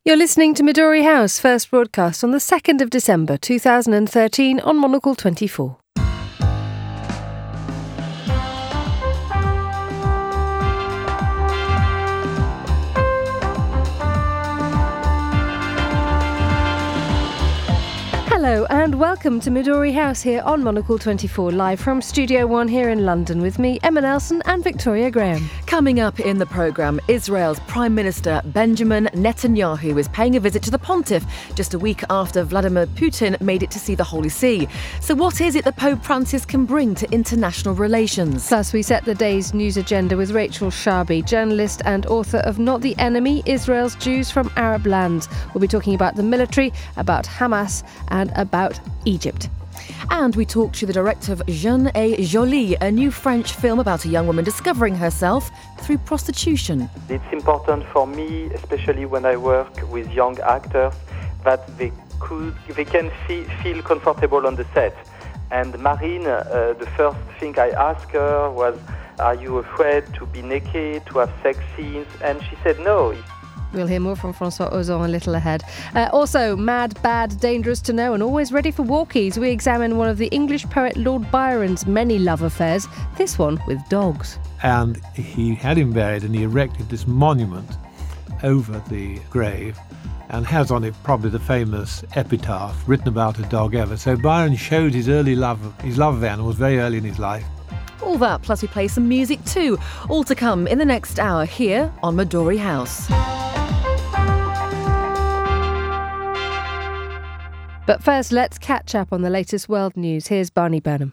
You're listening to Midori House, first broadcast on the 2nd of December 2013 on Monocle 24. Hello and welcome to Midori House here on Monocle 24, live from Studio One here in London with me, Emma Nelson and Victoria Graham. Coming up in the programme, Israel's Prime Minister Benjamin Netanyahu is paying a visit to the Pontiff just a week after Vladimir Putin made it to see the Holy See. So what is it that Pope Francis can bring to international relations? Plus, we set the day's news agenda with Rachel Sharby, journalist and author of Not the Enemy, Israel's Jews from Arab Lands. We'll be talking about the military, about Hamas and about Egypt. And we talk to the director of Jeune et Jolie, a new French film about a young woman discovering herself through prostitution. It's important for me, especially when I work with young actors, that they can feel comfortable on the set. And Marine, the first thing I asked her was, "Are you afraid to be naked, to have sex scenes?" And she said no. We'll hear more from François Ozon a little ahead. Also, mad, bad, dangerous to know and always ready for walkies. We examine one of the English poet Lord Byron's many love affairs, this one with dogs. And he had him buried and he erected this monument over the grave and has on it probably the famous epitaph written about a dog ever. So Byron showed his love of animals very early in his life. All that, plus we play some music too. All to come in the next hour here on Midori House. But first, let's catch up on the latest world news. Here's Barney Burnham.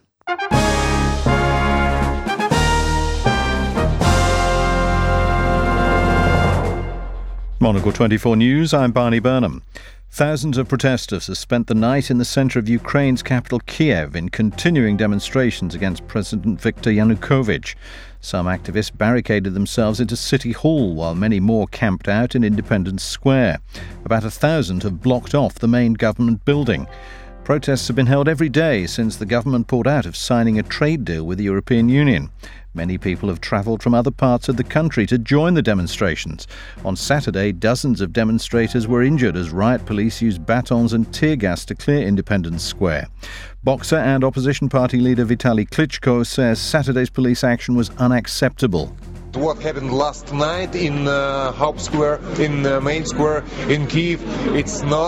Monocle 24 News, I'm Barney Burnham. Thousands of protesters have spent the night in the centre of Ukraine's capital Kiev in continuing demonstrations against President Viktor Yanukovych. Some activists barricaded themselves into City Hall while many more camped out in Independence Square. About 1,000 have blocked off the main government building. Protests have been held every day since the government pulled out of signing a trade deal with the European Union. Many people have travelled from other parts of the country to join the demonstrations. On Saturday, dozens of demonstrators were injured as riot police used batons and tear gas to clear Independence Square. Boxer and opposition party leader Vitaly Klitschko says Saturday's police action was unacceptable. What happened last night in Haupt Square, in Main Square, in Kiev, it's not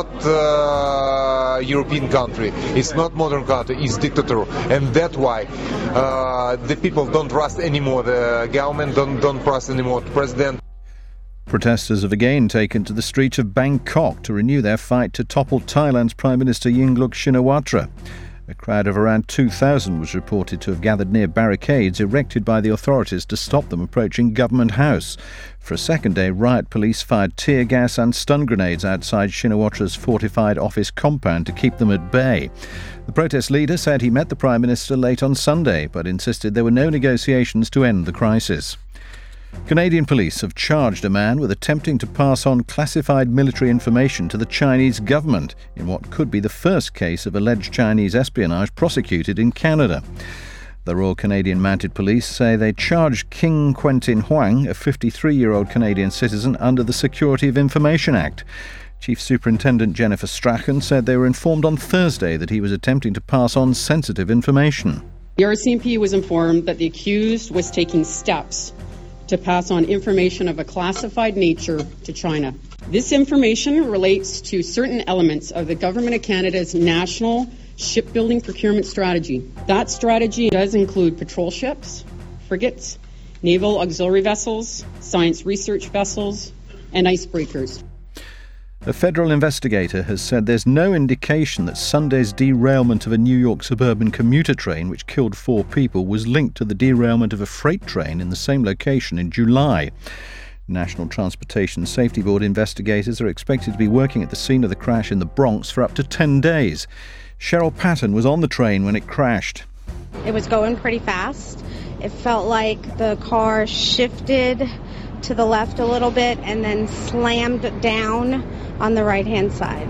European country, it's not modern country, it's dictator. And that's why the people don't trust anymore the government, don't trust anymore the president. Protesters have again taken to the streets of Bangkok to renew their fight to topple Thailand's Prime Minister Yingluck Shinawatra. A crowd of around 2,000 was reported to have gathered near barricades erected by the authorities to stop them approaching Government House. For a second day, riot police fired tear gas and stun grenades outside Shinawatra's fortified office compound to keep them at bay. The protest leader said he met the Prime Minister late on Sunday, but insisted there were no negotiations to end the crisis. Canadian police have charged a man with attempting to pass on classified military information to the Chinese government in what could be the first case of alleged Chinese espionage prosecuted in Canada. The Royal Canadian Mounted Police say they charged King Quentin Huang, a 53-year-old Canadian citizen, under the Security of Information Act. Chief Superintendent Jennifer Strachan said they were informed on Thursday that he was attempting to pass on sensitive information. The RCMP was informed that the accused was taking steps to pass on information of a classified nature to China. This information relates to certain elements of the Government of Canada's national shipbuilding procurement strategy. That strategy does include patrol ships, frigates, naval auxiliary vessels, science research vessels, and icebreakers. A federal investigator has said there's no indication that Sunday's derailment of a New York suburban commuter train which killed 4 people was linked to the derailment of a freight train in the same location in July. National Transportation Safety Board investigators are expected to be working at the scene of the crash in the Bronx for up to 10 days. Cheryl Patton was on the train when it crashed. It was going pretty fast. It felt like the car shifted to the left a little bit and then slammed down on the right-hand side.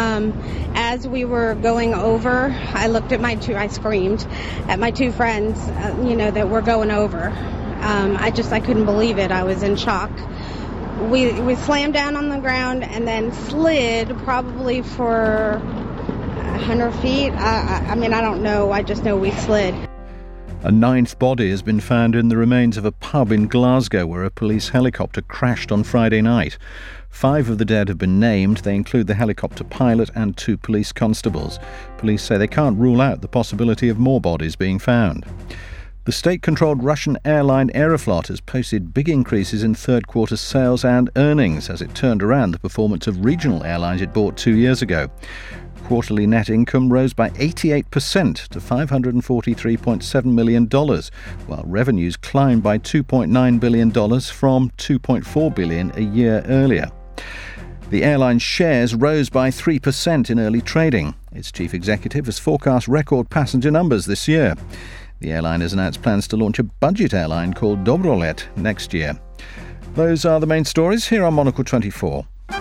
As we were going over, I looked at I screamed at my 2 friends, that were going over. I couldn't believe it. I was in shock. we slammed down on the ground and then slid probably for 100 feet. I mean, I don't know. I just know we slid. A ninth body has been found in the remains of a pub in Glasgow where a police helicopter crashed on Friday night. 5 of the dead have been named. They include the helicopter pilot and 2 police constables. Police say they can't rule out the possibility of more bodies being found. The state-controlled Russian airline Aeroflot has posted big increases in third-quarter sales and earnings as it turned around the performance of regional airlines it bought 2 years ago. Quarterly net income rose by 88% to $543.7 million, while revenues climbed by $2.9 billion from $2.4 billion a year earlier. The airline's shares rose by 3% in early trading. Its chief executive has forecast record passenger numbers this year. The airline has announced plans to launch a budget airline called Dobrolet next year. Those are the main stories here on Monocle 24.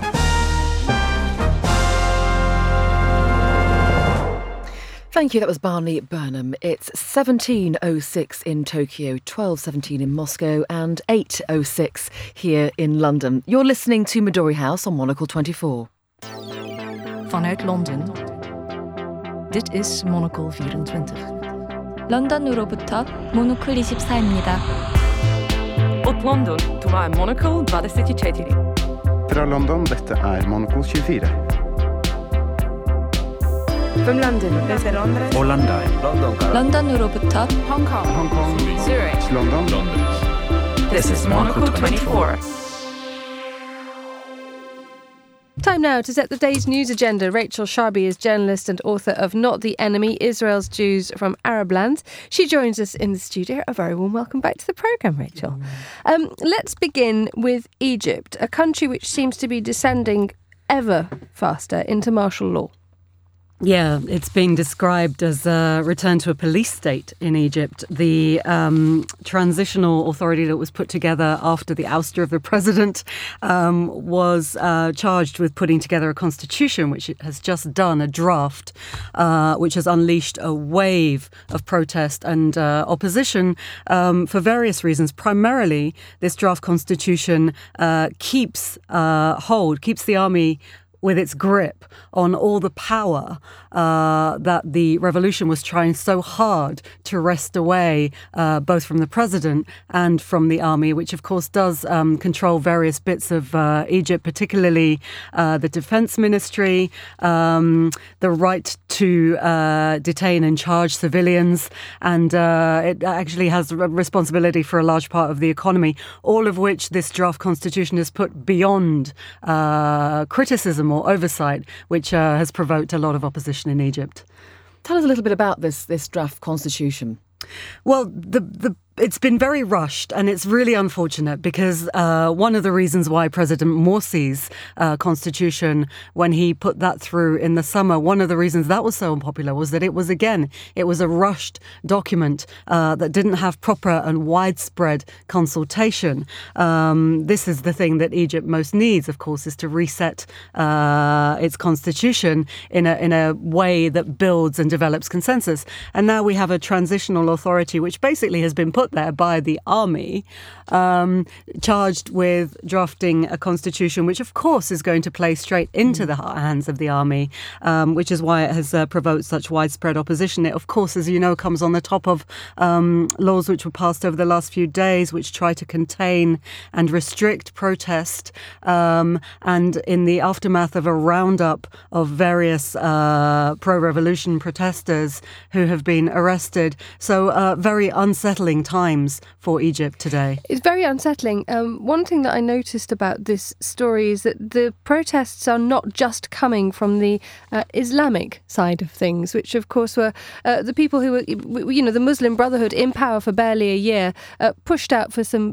Thank you. That was Barney Burnham. It's 17:06 in Tokyo, 12:17 in Moscow and 8:06 here in London. You're listening to Midori House on Monocle 24. Vanuit Londen. Dit is Monocle 24. 런던으로부터 모노클 24입니다. Od London, to my Monocle 24. Fra London, dette Monocle 24. From London, desde Londres. Orlando. 런던으로부터 Hong Kong. Zurich. London. This is Monocle 24. Time now to set the day's news agenda. Rachel Sharby is journalist and author of Not the Enemy, Israel's Jews from Arab Lands. She joins us in the studio. A very warm welcome back to the programme, Rachel. Let's begin with Egypt, a country which seems to be descending ever faster into martial law. Yeah, it's being described as a return to a police state in Egypt. The transitional authority that was put together after the ouster of the president was charged with putting together a constitution, which it has just done, a draft, which has unleashed a wave of protest and opposition for various reasons. Primarily, this draft constitution keeps the army with its grip on all the power that the revolution was trying so hard to wrest away, both from the president and from the army, which of course does control various bits of Egypt, particularly the defense ministry, the right to detain and charge civilians, and it actually has responsibility for a large part of the economy, all of which this draft constitution has put beyond criticism or oversight, which has provoked a lot of opposition in Egypt. Tell us a little bit about this draft constitution. Well, it's been very rushed, and it's really unfortunate because one of the reasons why President Morsi's constitution, when he put that through in the summer, one of the reasons that was so unpopular was that it was a rushed document that didn't have proper and widespread consultation. This is the thing that Egypt most needs, of course, is to reset its constitution in a way that builds and develops consensus. And now we have a transitional authority which basically has been put there by the army, charged with drafting a constitution, which of course is going to play straight into the hands of the army, which is why it has provoked such widespread opposition. It, of course, as you know, comes on the top of laws which were passed over the last few days, which try to contain and restrict protest, and in the aftermath of a roundup of various pro-revolution protesters who have been arrested. So very unsettling times for Egypt today. It's very unsettling. One thing that I noticed about this story is that the protests are not just coming from the Islamic side of things, which of course were the people who were, the Muslim Brotherhood in power for barely a year, pushed out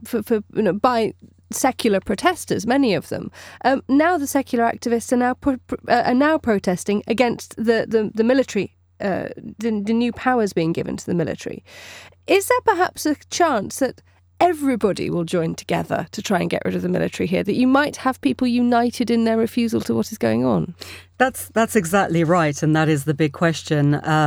by secular protesters, many of them. Now the secular activists are now protesting against the military. The new powers being given to the military. Is there perhaps a chance that everybody will join together to try and get rid of the military here, that you might have people united in their refusal to what is going on? That's exactly right, and that is the big question.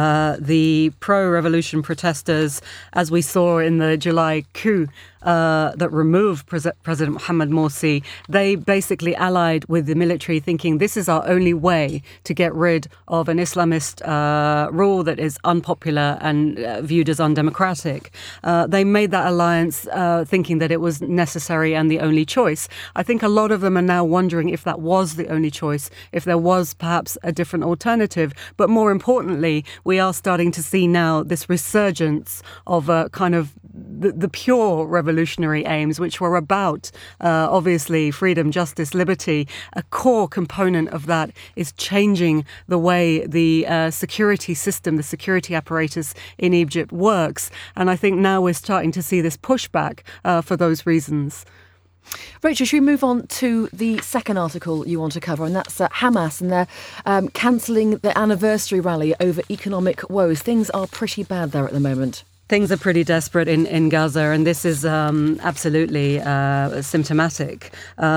The pro-revolution protesters, as we saw in the July coup that removed President Mohamed Morsi, they basically allied with the military, thinking this is our only way to get rid of an Islamist rule that is unpopular and viewed as undemocratic. They made that alliance thinking that it was necessary and the only choice. I think a lot of them are now wondering if that was the only choice, if there was perhaps a different alternative. But more importantly, we are starting to see now this resurgence of a kind of the pure revolutionary aims, which were about, obviously, freedom, justice, liberty. A core component of that is changing the way the security system, the security apparatus in Egypt works. And I think now we're starting to see this pushback for those reasons. Rachel, should we move on to the second article you want to cover, and that's Hamas, and they're cancelling the anniversary rally over economic woes. Things are pretty bad there at the moment. Things are pretty desperate in Gaza, and this is absolutely symptomatic.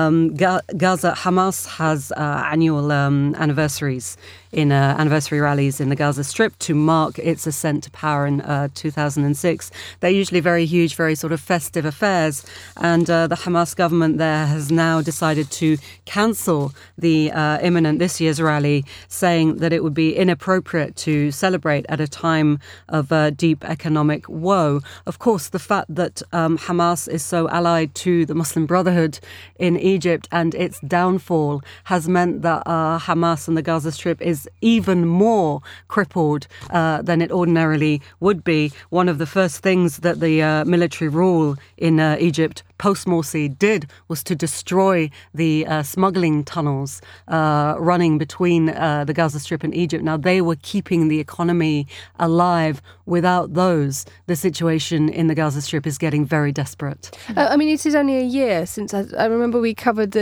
Gaza, Hamas has annual anniversaries in anniversary rallies in the Gaza Strip to mark its ascent to power in 2006. They're usually very huge, very sort of festive affairs, and the Hamas government there has now decided to cancel the imminent this year's rally, saying that it would be inappropriate to celebrate at a time of deep economic woe. Of course, the fact that Hamas is so allied to the Muslim Brotherhood in Egypt and its downfall has meant that Hamas and the Gaza Strip is even more crippled than it ordinarily would be. One of the first things that the military rule in Egypt post-Morsi did was to destroy the smuggling tunnels running between the Gaza Strip and Egypt. Now, they were keeping the economy alive. Without those, the situation in the Gaza Strip is getting very desperate. I mean, it is only a year since I remember we covered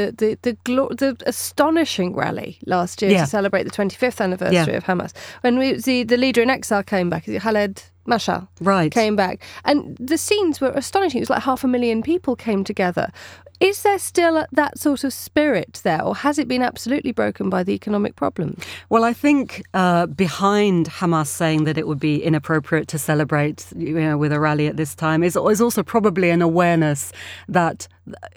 the astonishing rally last year to celebrate the 25th anniversary of Hamas. When the leader in exile came back, Khaled Mashal came back. And the scenes were astonishing. It was like 500,000 people came together. Is there still that sort of spirit there, or has it been absolutely broken by the economic problems? Well, I think behind Hamas saying that it would be inappropriate to celebrate, with a rally at this time is also probably an awareness that,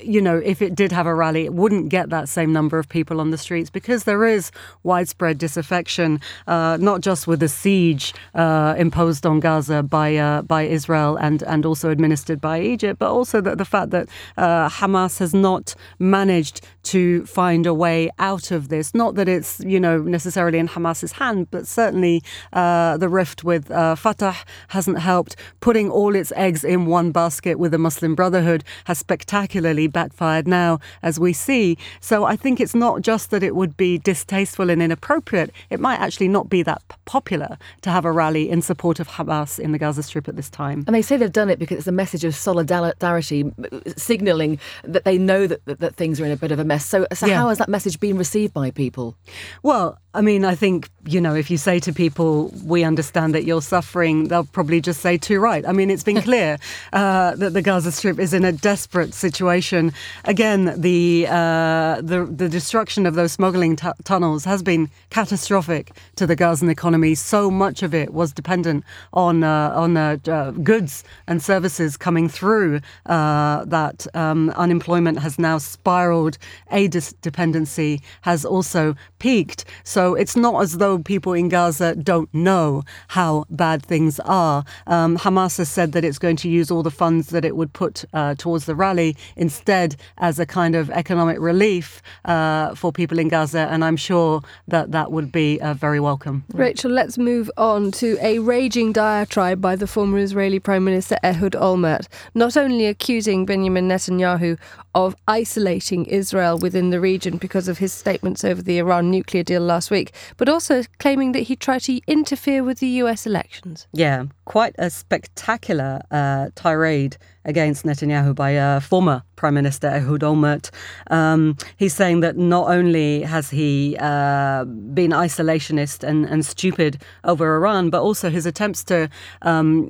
if it did have a rally, it wouldn't get that same number of people on the streets, because there is widespread disaffection, not just with the siege imposed on Gaza by Israel and also administered by Egypt, but also the fact that Hamas has not managed to find a way out of this. Not that it's, necessarily in Hamas's hand, but certainly the rift with Fatah hasn't helped. Putting all its eggs in one basket with the Muslim Brotherhood has spectacularly backfired now, as we see. So I think it's not just that it would be distasteful and inappropriate. It might actually not be that popular to have a rally in support of Hamas in the Gaza Strip at this time. And they say they've done it because it's a message of solidarity, signalling that they know that things are in a bit of a mess. So how has that message been received by people? Well, I mean, I think, if you say to people, we understand that you're suffering, they'll probably just say too right. I mean, it's been clear that the Gaza Strip is in a desperate situation. Again, the destruction of those smuggling tunnels has been catastrophic to the Gazan economy. So much of it was dependent on goods and services coming through that unemployment has now spiraled. Aid dependency has also peaked. So it's not as though people in Gaza don't know how bad things are. Hamas has said that it's going to use all the funds that it would put towards the rally instead as a kind of economic relief for people in Gaza, and I'm sure that would be very welcome. Rachel, let's move on to a raging diatribe by the former Israeli Prime Minister Ehud Olmert, not only accusing Benjamin Netanyahu of isolating Israel within the region because of his statements over the Iran nuclear deal last week, but also claiming that he tried to interfere with the US elections. Yeah, quite a spectacular tirade against Netanyahu by former Prime Minister Ehud Olmert. He's saying that not only has he been isolationist and stupid over Iran, but also his attempts to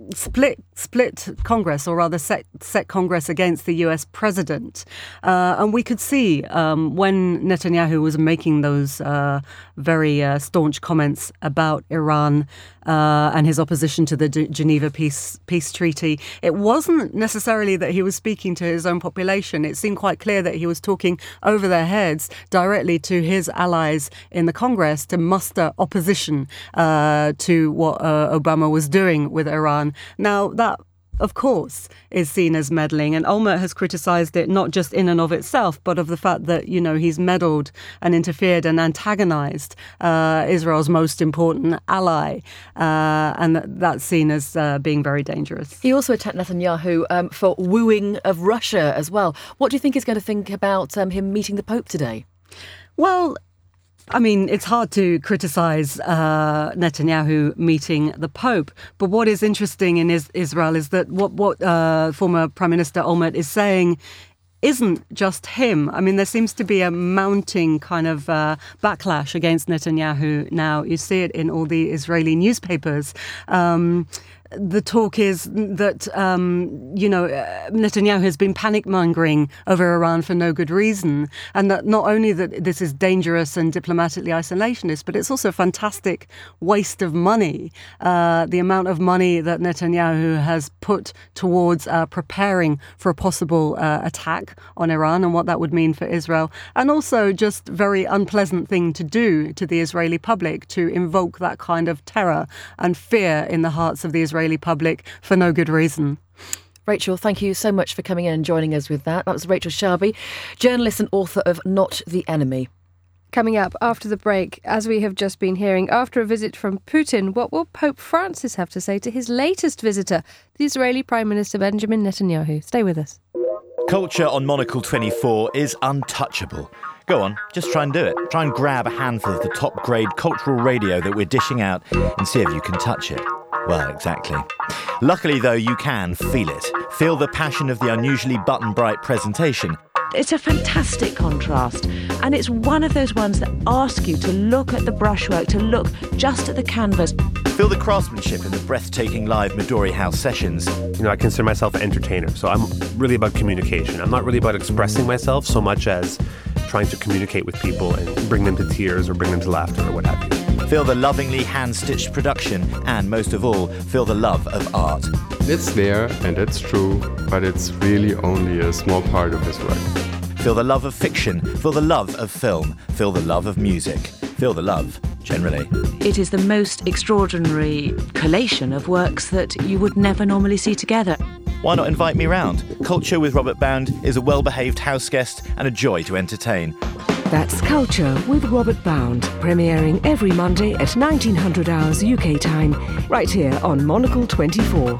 split Congress, or rather set Congress against the US president. And we could see when Netanyahu was making those very staunch comments about Iran and his opposition to the Geneva Peace Treaty, it wasn't necessarily that he was speaking to his own population. It seemed quite clear that he was talking over their heads directly to his allies in the Congress to muster opposition to what Obama was doing with Iran. Now, that, of course, is seen as meddling, and Olmert has criticised it not just in and of itself, but of the fact that, he's meddled and interfered and antagonised Israel's most important ally, and that's seen as being very dangerous. He also attacked Netanyahu for wooing of Russia as well. What do you think he's going to think about him meeting the Pope today? Well, I mean, it's hard to criticise Netanyahu meeting the Pope, but what is interesting in Israel is that what former Prime Minister Olmert is saying isn't just him. I mean, there seems to be a mounting kind of backlash against Netanyahu now. You see it in all the Israeli newspapers. The talk is that, Netanyahu has been panic-mongering over Iran for no good reason, and that not only that this is dangerous and diplomatically isolationist, but it's also a fantastic waste of money, the amount of money that Netanyahu has put towards preparing for a possible attack on Iran and what that would mean for Israel, and also just very unpleasant thing to do to the Israeli public, to invoke that kind of terror and fear in the hearts of the Israeli public for no good reason. Rachel, thank you so much for coming in and joining us with that. That was Rachel Sharby, journalist and author of Not the Enemy. Coming up after the break, as we have just been hearing, after a visit from Putin, what will Pope Francis have to say to his latest visitor, the Israeli Prime Minister Benjamin Netanyahu? Stay with us. Culture on Monocle 24 is untouchable. Go on, just try and do it. Try and grab a handful of the top-grade cultural radio that we're dishing out and see if you can touch it. Well, exactly. Luckily, though, you can feel it. Feel the passion of the unusually button-bright presentation. It's a fantastic contrast, and it's one of those ones that ask you to look at the brushwork, to look just at the canvas. Feel the craftsmanship in the breathtaking live Midori House sessions. I consider myself an entertainer, so I'm really about communication. I'm not really about expressing myself so much as trying to communicate with people and bring them to tears or bring them to laughter or what have you. Feel the lovingly hand-stitched production and, most of all, feel the love of art. It's there and it's true, but it's really only a small part of his work. Feel the love of fiction, feel the love of film, feel the love of music, feel the love, generally. It is the most extraordinary collation of works that you would never normally see together. Why not invite me round? Culture with Robert Bound is a well-behaved house guest and a joy to entertain. That's Culture with Robert Bound, premiering every Monday at 1900 hours UK time, right here on Monocle 24.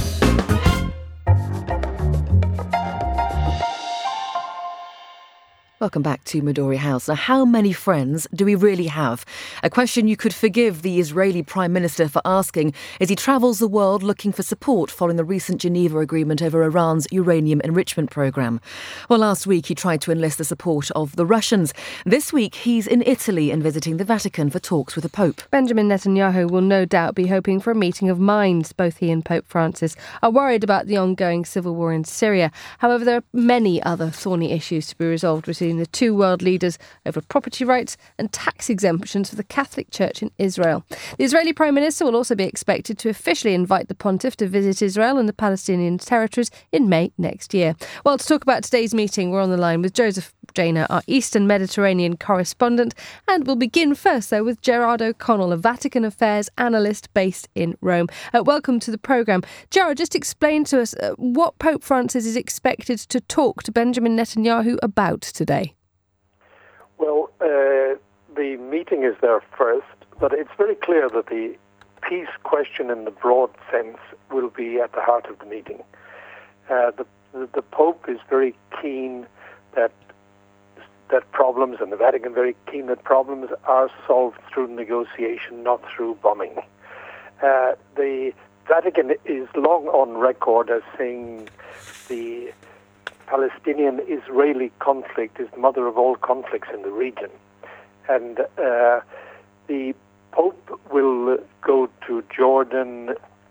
Welcome back to Midori House. Now, how many friends do we really have? A question you could forgive the Israeli Prime Minister for asking as he travels the world looking for support following the recent Geneva Agreement over Iran's uranium enrichment programme. Well, last week he tried to enlist the support of the Russians. This week he's in Italy and visiting the Vatican for talks with the Pope. Benjamin Netanyahu will no doubt be hoping for a meeting of minds. Both he and Pope Francis are worried about the ongoing civil war in Syria. However, there are many other thorny issues to be resolved between the two world leaders over property rights and tax exemptions for the Catholic Church in Israel. The Israeli Prime Minister will also be expected to officially invite the Pontiff to visit Israel and the Palestinian territories in May next year. Well, to talk about today's meeting, we're on the line with Joseph Janer, our Eastern Mediterranean correspondent, and we'll begin first, though, with Gerard O'Connell, a Vatican Affairs analyst based in Rome. Welcome to the programme. Gerard, just explain to us what Pope Francis is expected to talk to Benjamin Netanyahu about today. Well, the meeting is there first, but it's very clear that the peace question in the broad sense will be at the heart of the meeting. The Pope is very keen that problems, and the Vatican very keen that problems are solved through negotiation, not through bombing. The Vatican is long on record as saying the Palestinian-Israeli conflict is the mother of all conflicts in the region. And the Pope will go to Jordan,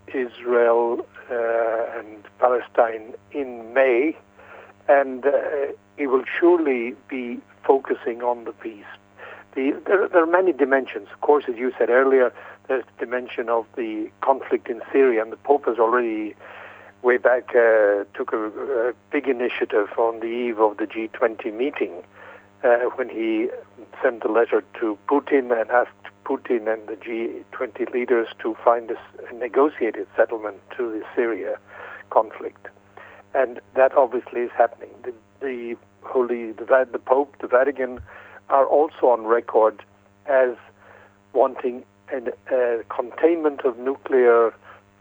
Israel and Palestine in May, and he will surely be focusing on the peace. There are many dimensions. Of course, as you said earlier, there's the dimension of the conflict in Syria, and the Pope has already, way back, took a big initiative on the eve of the G20 meeting when he sent a letter to Putin and asked Putin and the G20 leaders to find a negotiated settlement to the Syria conflict. And that obviously is happening. The Pope, the Vatican, are also on record as wanting a containment of nuclear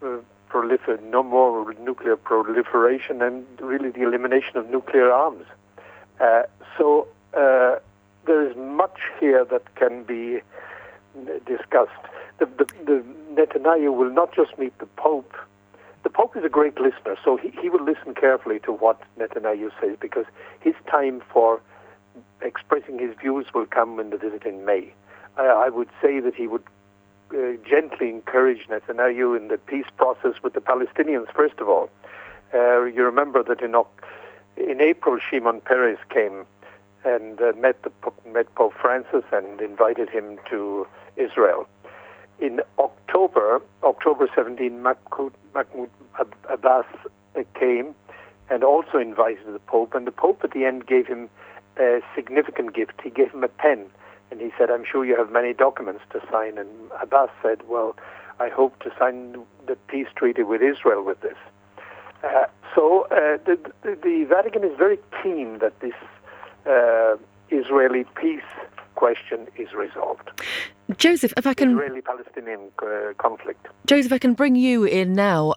no more nuclear proliferation, and really the elimination of nuclear arms. So there is much here that can be discussed. The Netanyahu will not just meet the Pope. The Pope is a great listener, so he will listen carefully to what Netanyahu says, because his time for expressing his views will come in the visit in May. I would say that he would gently encourage Netanyahu in the peace process with the Palestinians, first of all. You remember that in April, Shimon Peres came and met Pope Francis and invited him to Israel. In October 17, Mahmoud Abbas came and also invited the Pope, and the Pope at the end gave him a significant gift. He gave him a pen, and he said, "I'm sure you have many documents to sign." And Abbas said, "Well, I hope to sign the peace treaty with Israel with this." So the Vatican is very keen that this Israeli peace question is resolved. Joseph, if I can... Israeli-Palestinian conflict. Joseph, I can bring you in now.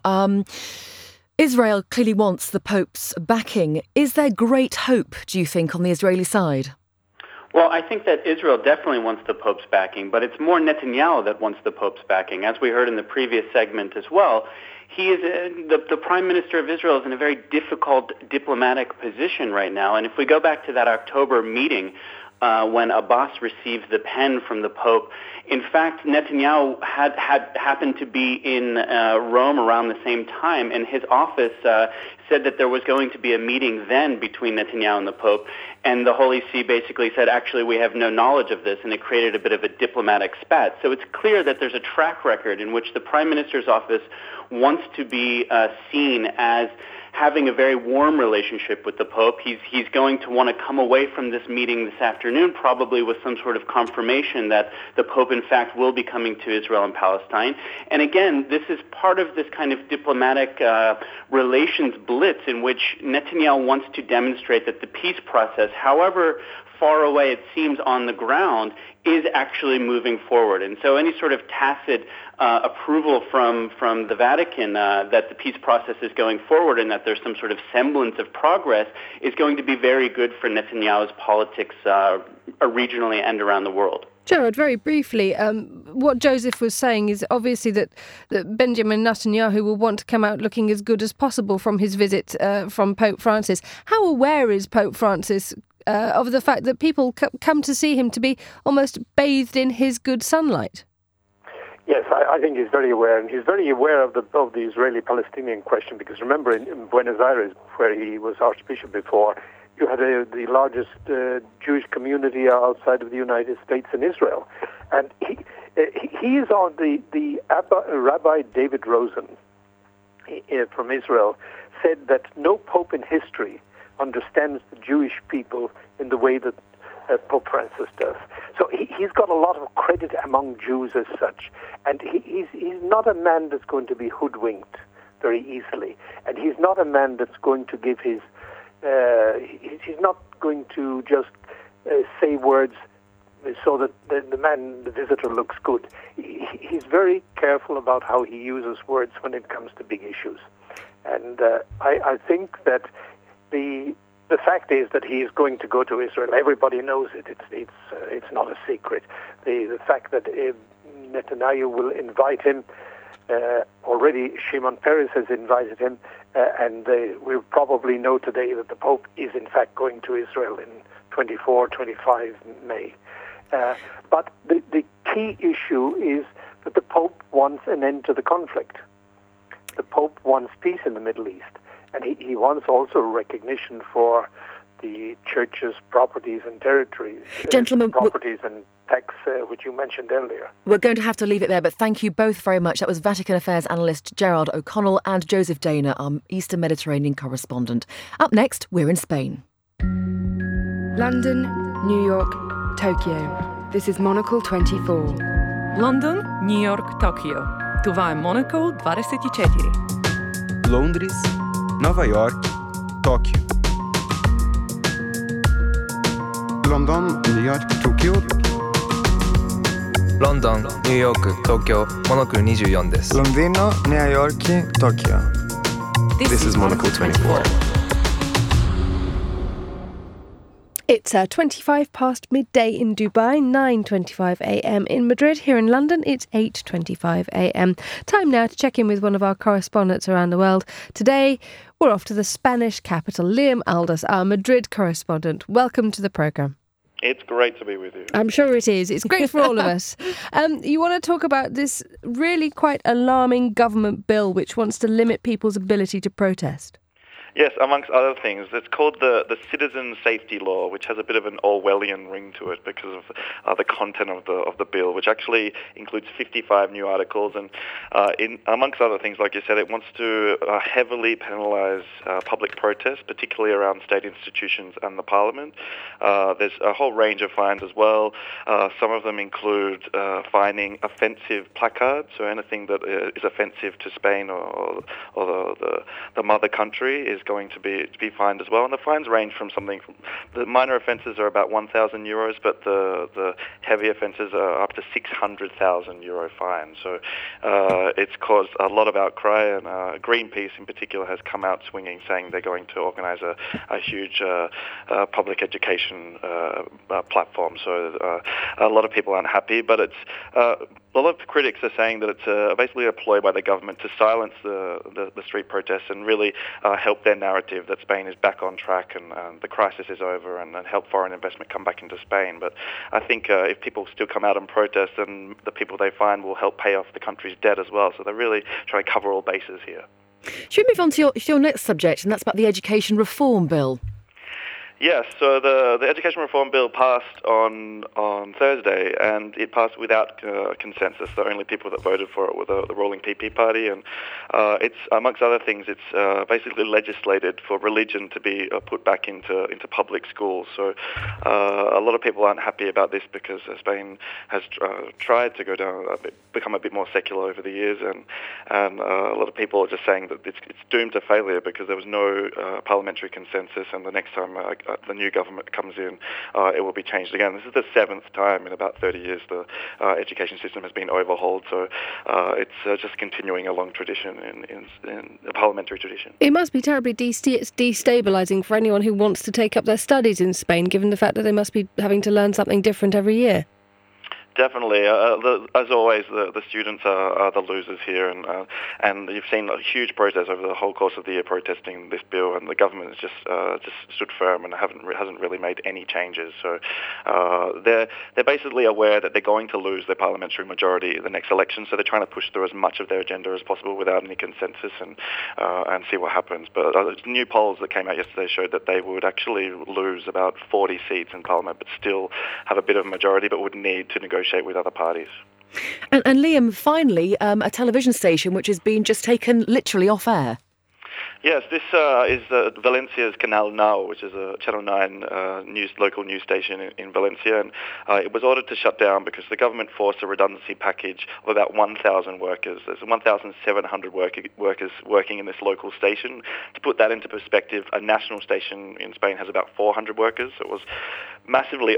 Israel clearly wants the Pope's backing. Is there great hope, do you think, on the Israeli side? Well, I think that Israel definitely wants the Pope's backing, but it's more Netanyahu that wants the Pope's backing. As we heard in the previous segment as well, he is the Prime Minister of Israel is in a very difficult diplomatic position right now. And if we go back to that October meeting, when Abbas received the pen from the Pope, in fact, Netanyahu had happened to be in Rome around the same time, and his office said that there was going to be a meeting then between Netanyahu and the Pope, and the Holy See basically said, actually, we have no knowledge of this, and it created a bit of a diplomatic spat. So it's clear that there's a track record in which the Prime Minister's office wants to be seen as having a very warm relationship with the Pope. He's going to want to come away from this meeting this afternoon probably with some sort of confirmation that the Pope, in fact, will be coming to Israel and Palestine. And again, this is part of this kind of diplomatic relations blitz in which Netanyahu wants to demonstrate that the peace process, however far away it seems on the ground, is actually moving forward. And so any sort of tacit approval from the Vatican that the peace process is going forward and that there's some sort of semblance of progress is going to be very good for Netanyahu's politics regionally and around the world. Gerard, very briefly, what Joseph was saying is obviously that Benjamin Netanyahu will want to come out looking as good as possible from his visit from Pope Francis. How aware is Pope Francis of the fact that people come to see him to be almost bathed in his good sunlight? Yes, I think he's very aware, and he's very aware of the Israeli-Palestinian question, because remember in Buenos Aires, where he was Archbishop before, you had the largest Jewish community outside of the United States in Israel. And he is on the Rabbi David Rosen from Israel said that no pope in history understands the Jewish people in the way that Pope Francis does. So he's got a lot of credit among Jews as such. And he's not a man that's going to be hoodwinked very easily. And he's not a man that's going to give his... he's not going to just say words so that the visitor looks good. He's very careful about how he uses words when it comes to big issues. And I think that the fact is that he is going to go to Israel. Everybody knows it. It's not a secret. The fact that Netanyahu will invite him, already Shimon Peres has invited him, and we probably know today that the Pope is in fact going to Israel in 24-25 May. But the key issue is that the Pope wants an end to the conflict. the Pope wants peace in the Middle East, and he wants also recognition for the Church's properties and territories, Gentlemen, properties and tax, which you mentioned earlier. We're going to have to leave it there, but thank you both very much. That was Vatican Affairs analyst Gerard O'Connell and Joseph Dana, our Eastern Mediterranean correspondent. Up next, we're in Spain. London, New York, Tokyo. This is Monocle 24. London, New York, Tokyo. Това е Monocle 24. Londres, Nova York, Tóquio. London, New York, Tokyo. London, New York, Tokyo, Monocle 24です。 Londino, New York, Tokyo. This is Monocle 24. It's 25 past midday in Dubai, 9:25 a.m. in Madrid. Here in London, it's 8:25 a.m. Time now to check in with one of our correspondents around the world. Today, we're off to the Spanish capital. Liam Aldous, our Madrid correspondent. Welcome to the programme. It's great to be with you. I'm sure it is. It's great for all of us. You want to talk about this really quite alarming government bill which wants to limit people's ability to protest? Yes, amongst other things. It's called the Citizen Safety Law, which has a bit of an Orwellian ring to it because of the content of the bill, which actually includes 55 new articles. And amongst other things, like you said, it wants to heavily penalise public protest, particularly around state institutions and the parliament. There's a whole range of fines as well. Some of them include fining offensive placards, so anything that is offensive to Spain or the mother country is going to be fined as well. And the fines range from the minor offences are about 1,000 euros, but the heavy offences are up to 600,000 euro fine. So it's caused a lot of outcry, and Greenpeace in particular has come out swinging, saying they're going to organise a huge public education platform. So a lot of people aren't happy, but it's a lot of critics are saying that it's basically a ploy by the government to silence the street protests and really help their narrative that Spain is back on track and the crisis is over, and help foreign investment come back into Spain. But I think if people still come out and protest, then the people they find will help pay off the country's debt as well. So they're really trying to cover all bases here. Should we move on to your next subject, and that's about the Education Reform Bill? Yes, so the Education Reform Bill passed on Thursday, and it passed without consensus. The only people that voted for it were the ruling PP party, and it's, amongst other things, it's basically legislated for religion to be put back into public schools. So a lot of people aren't happy about this because Spain has tried to go down become a bit more secular over the years, and a lot of people are just saying that it's doomed to failure because there was no parliamentary consensus, and the next time the new government comes in, it will be changed again. This is the 7th time in about 30 years the education system has been overhauled, so it's just continuing a long tradition in the parliamentary tradition. It must be terribly destabilising for anyone who wants to take up their studies in Spain, given the fact that they must be having to learn something different every year. Definitely. As always, the students are the losers here, and you've seen a huge protest over the whole course of the year protesting this bill, and the government has just stood firm and hasn't really made any changes. So they're basically aware that they're going to lose their parliamentary majority in the next election, so they're trying to push through as much of their agenda as possible without any consensus and see what happens. But new polls that came out yesterday showed that they would actually lose about 40 seats in parliament, but still have a bit of a majority, but would need to negotiate with other parties. And Liam, finally, a television station which has been just taken literally off air. Yes, this is Valencia's Canal Now, which is a Channel 9 local news station in Valencia, and it was ordered to shut down because the government forced a redundancy package of about 1,000 workers. There's 1,700 workers working in this local station. To put that into perspective, a national station in Spain has about 400 workers. So it was massively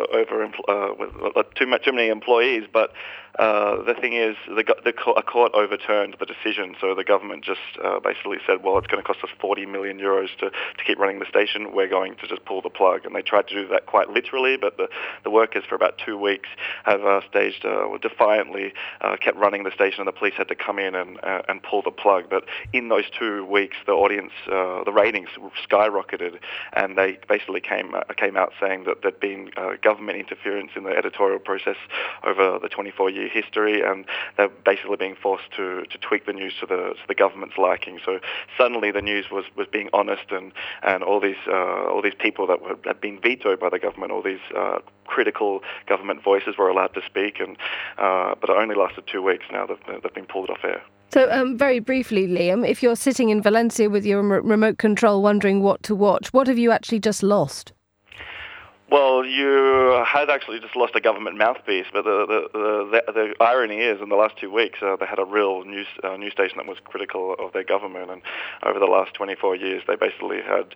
with too many employees, but the thing is, a court overturned the decision, so the government just basically said said, well, it's going to cost us 40 million euros to keep running the station. We're going to just pull the plug. And they tried to do that quite literally, but the workers for about 2 weeks have staged defiantly kept running the station, and the police had to come in and pull the plug. But in those 2 weeks, the audience, the ratings skyrocketed, and they basically came out saying that there'd been government interference in the editorial process over the 24-year history, and they're basically being forced to tweak the news to the government's liking. So suddenly the news was being honest, and all these people that had been vetoed by the government, all these critical government voices were allowed to speak, but it only lasted 2 weeks. Now they've been pulled off air. So very briefly, Liam, if you're sitting in Valencia with your remote control wondering what to watch, what have you actually just lost? Well, you had actually just lost a government mouthpiece, but the irony is, in the last 2 weeks, they had a real news station that was critical of their government, and over the last 24 years, they basically had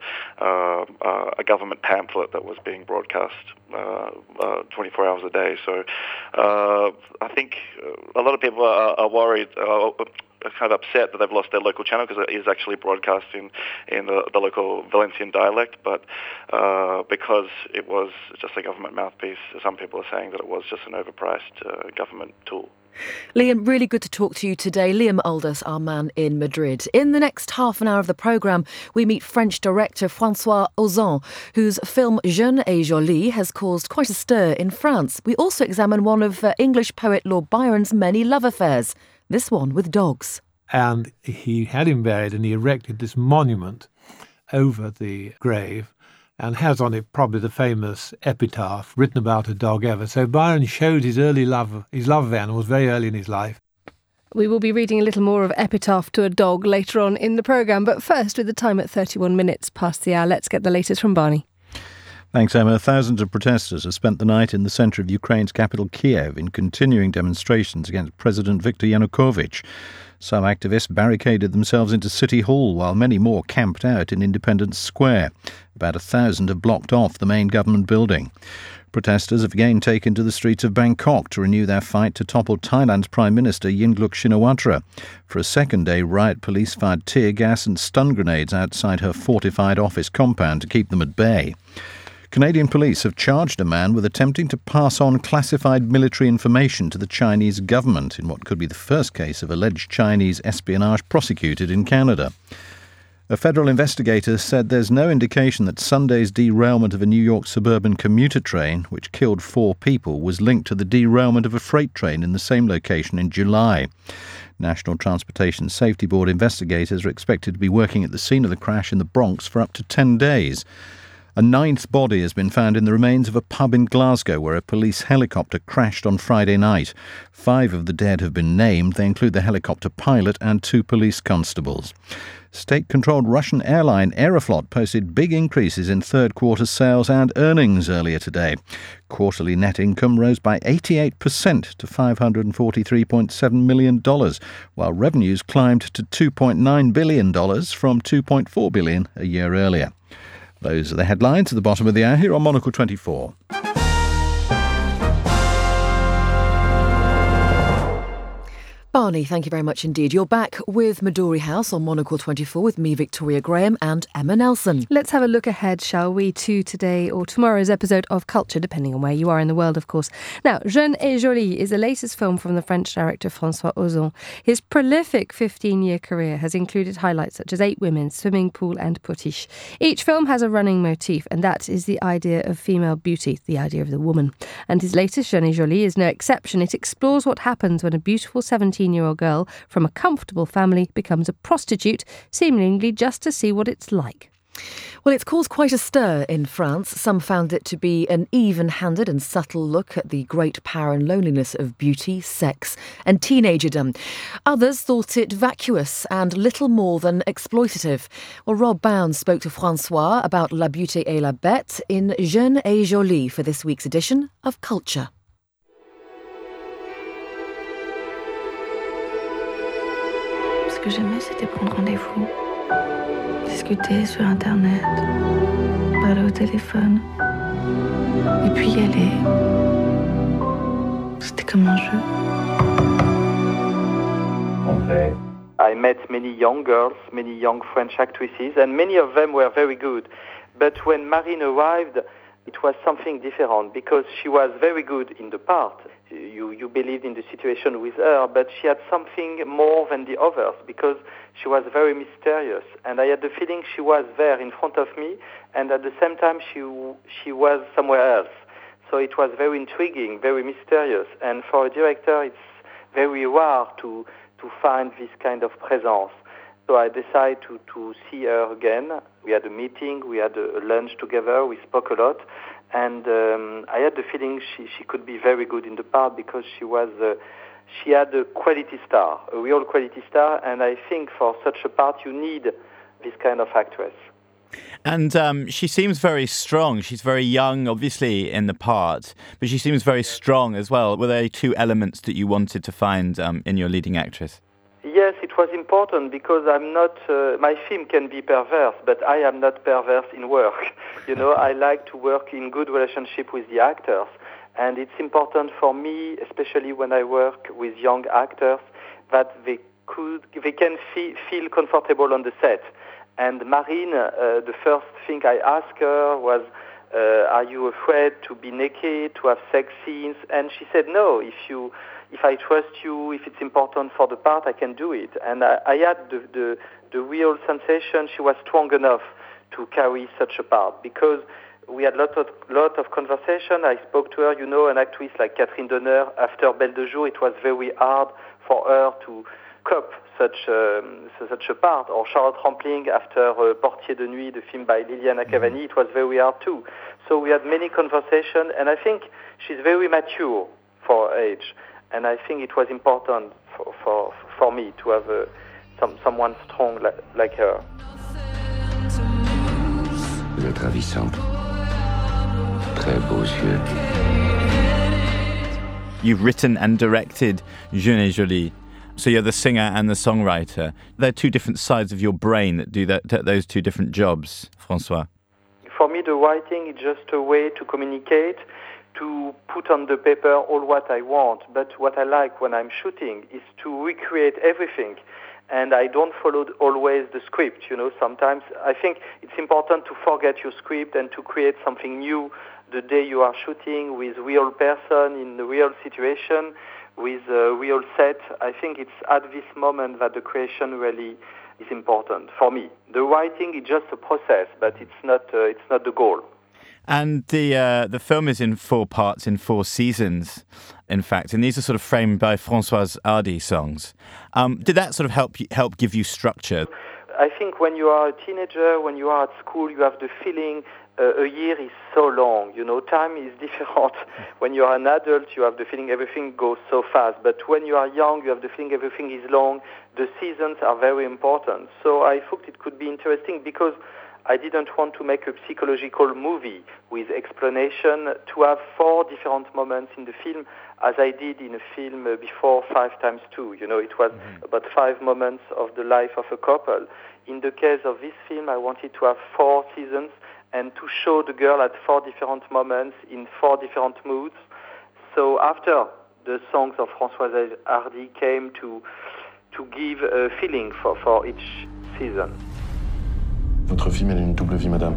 a government pamphlet that was being broadcast 24 hours a day. So I think a lot of people are worried, kind of upset that they've lost their local channel, because it is actually broadcast in the local Valencian dialect, but because it was just a government mouthpiece, some people are saying that it was just an overpriced government tool. Liam, really good to talk to you today. Liam Aldous, our man in Madrid. In the next half an hour of the programme, we meet French director François Ozon, whose film Jeune et Jolie has caused quite a stir in France. We also examine one of English poet Lord Byron's many love affairs, this one with dogs. And he had him buried, and he erected this monument over the grave and has on it probably the famous epitaph written about a dog ever. So Byron showed his love of animals very early in his life. We will be reading a little more of Epitaph to a Dog later on in the programme, but first, with the time at 31 minutes past the hour, let's get the latest from Barney. Thanks, Emma. Thousands of protesters have spent the night in the centre of Ukraine's capital, Kiev, in continuing demonstrations against President Viktor Yanukovych. Some activists barricaded themselves into City Hall, while many more camped out in Independence Square. About 1,000 have blocked off the main government building. Protesters have again taken to the streets of Bangkok to renew their fight to topple Thailand's Prime Minister Yingluck Shinawatra. For a second day, riot police fired tear gas and stun grenades outside her fortified office compound to keep them at bay. Canadian police have charged a man with attempting to pass on classified military information to the Chinese government in what could be the first case of alleged Chinese espionage prosecuted in Canada. A federal investigator said there's no indication that Sunday's derailment of a New York suburban commuter train, which killed 4 people, was linked to the derailment of a freight train in the same location in July. National Transportation Safety Board investigators are expected to be working at the scene of the crash in the Bronx for up to 10 days. A 9th body has been found in the remains of a pub in Glasgow where a police helicopter crashed on Friday night. 5 of the dead have been named. They include the helicopter pilot and 2 police constables. State-controlled Russian airline Aeroflot posted big increases in third-quarter sales and earnings earlier today. Quarterly net income rose by 88% to $543.7 million, while revenues climbed to $2.9 billion from $2.4 billion a year earlier. Those are the headlines at the bottom of the hour here on Monocle 24. Barney, thank you very much indeed. You're back with Midori House on Monocle 24 with me, Victoria Graham, and Emma Nelson. Let's have a look ahead, shall we, to today or tomorrow's episode of Culture, depending on where you are in the world, of course. Now, Jeune et Jolie is the latest film from the French director François Ozon. His prolific 15-year career has included highlights such as 8 Women, Swimming Pool and Potiche. Each film has a running motif, and that is the idea of female beauty, the idea of the woman. And his latest, Jeune et Jolie, is no exception. It explores what happens when a beautiful 17-year-old girl from a comfortable family becomes a prostitute, seemingly just to see what it's like. Well, it's caused quite a stir in France. Some found it to be an even-handed and subtle look at the great power and loneliness of beauty, sex and teenagerdom. Others thought it vacuous and little more than exploitative. Well, Rob Bound spoke to François about La Beauté et la Bête in Jeune et Jolie for this week's edition of Culture. Ce que j'aimais, c'était prendre rendez-vous, discuter sur Internet, parler au téléphone, et puis y aller. C'était comme un jeu. Entrez I met many young girls, many young French actresses, and many of them were very good. But when Marine arrived, it was something different because she was very good in the part. You believed in the situation with her, but she had something more than the others because she was very mysterious. And I had the feeling she was there in front of me, and at the same time she was somewhere else. So it was very intriguing, very mysterious. And for a director, it's very rare to find this kind of presence. So I decided to see her again. We had a meeting, we had a lunch together, we spoke a lot. And I had the feeling she could be very good in the part because she had a quality star, a real quality star. And I think for such a part, you need this kind of actress. And she seems very strong. She's very young, obviously, in the part, but she seems very strong as well. Were there two elements that you wanted to find in your leading actress? Yes, it was important because I'm not, my film can be perverse, but I am not perverse in work. You know, I like to work in good relationship with the actors. And it's important for me, especially when I work with young actors, that they can feel comfortable on the set. And Marine, the first thing I asked her was, are you afraid to be naked, to have sex scenes? And she said, no, if I trust you, if it's important for the part, I can do it. And I had the real sensation she was strong enough to carry such a part because we had lot of conversation. I spoke to her, you know, an actress like Catherine Deneuve, after Belle de Jour, it was very hard for her to cope such a part, or Charlotte Rampling after Portier de Nuit, the film by Liliana Cavani, it was very hard too. So we had many conversations, and I think she's very mature for her age, and I think it was important for me to have someone strong like her. Vous êtes ravissante. Très beaux yeux. You've written and directed Jeune et Jolie. So you're the singer and the songwriter. They're two different sides of your brain that do those two different jobs, François. For me, the writing is just a way to communicate, to put on the paper all what I want. But what I like when I'm shooting is to recreate everything. And I don't follow always the script, you know. Sometimes I think it's important to forget your script and to create something new the day you are shooting with real person in the real situation, with a real set. I think it's at this moment that the creation really is important for me. The writing is just a process, but it's not the goal. And the film is in 4 parts, in 4 seasons, in fact, and these are sort of framed by Françoise Hardy songs. Did that sort of help give you structure? I think when you are a teenager, when you are at school, you have the feeling a year is so long, you know, time is different. When you are an adult, you have the feeling everything goes so fast. But when you are young, you have the feeling everything is long. The seasons are very important. So I thought it could be interesting because I didn't want to make a psychological movie with explanation, to have 4 different moments in the film, as I did in a film before 5x2. You know, it was about 5 moments of the life of a couple. In the case of this film, I wanted to have 4 seasons and to show the girl at 4 different moments in 4 different moods. So after the songs of Françoise Hardy came to give a feeling for each season. Votre film, elle a une double vie, madame.